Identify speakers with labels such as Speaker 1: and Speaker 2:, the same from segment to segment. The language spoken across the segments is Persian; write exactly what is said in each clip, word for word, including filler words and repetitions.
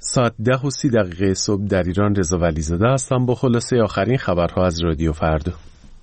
Speaker 1: ساعت ده و سی دقیقه صبح در ایران. رضا ولیزاده هستم با خلاصه آخرین خبرها از رادیو فردا.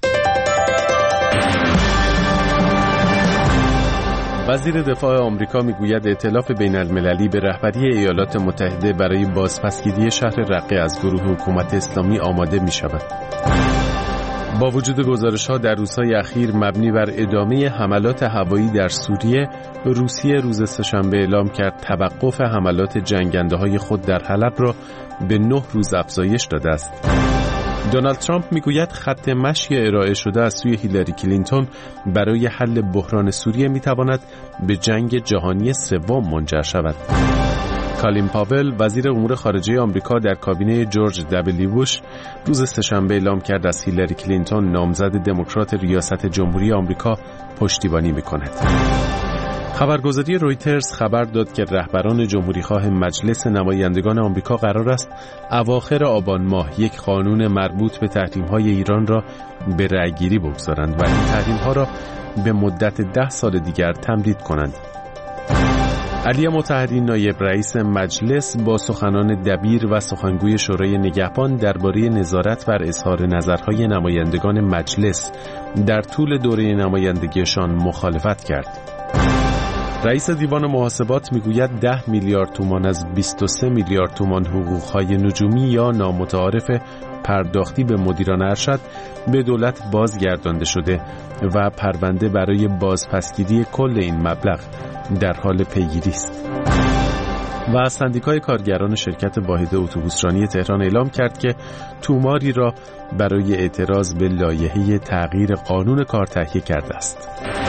Speaker 1: وزیر دفاع آمریکا میگوید ائتلاف بین المللی به رهبری ایالات متحده برای بازپسگیری شهر رقه از گروه حکومت اسلامی آماده می شود. با وجود گزارش‌ها در روزهای اخیر مبنی بر ادامه حملات هوایی در سوریه، روسیه روز سه‌شنبه اعلام کرد توقف حملات جنگنده‌های خود در حلب را به نه روز افزایش داده است. دونالد ترامپ میگوید خط مشی ارائه شده از سوی هیلاری کلینتون برای حل بحران سوریه میتواند به جنگ جهانی سوم منجر شود. کالین پاول وزیر امور خارجه آمریکا در کابینه جورج دبلیو بوش روز سه‌شنبه اعلام کرد از هیلاری کلینتون نامزد دموکرات ریاست جمهوری آمریکا پشتیبانی میکند. خبرگزاری رویترز خبر داد که رهبران جمهوریخواه مجلس نمایندگان آمریکا قرار است اواخر آبان ماه یک قانون مربوط به تحریم‌های ایران را به رأی‌گیری بگذارند و این تحریم‌ها را به مدت ده سال دیگر تمدید کنند. علی مطهری نایب رئیس مجلس با سخنان دبیر و سخنگوی شورای نگهبان درباره نظارت بر اظهار نظرهای نمایندگان مجلس در طول دوره نمایندگیشان مخالفت کرد. رئیس دیوان محاسبات میگوید ده میلیارد تومان از بیست و سه میلیارد تومان حقوقهای نجومی یا نامتعارف پرداختی به مدیران ارشد به دولت بازگردانده شده و پرونده برای بازپسگیری کل این مبلغ در حال پیگیری است. و سندیکای کارگران شرکت واحد اتوبوسرانی تهران اعلام کرد که توماری را برای اعتراض به لایحه تغییر قانون کار تهیه کرده است.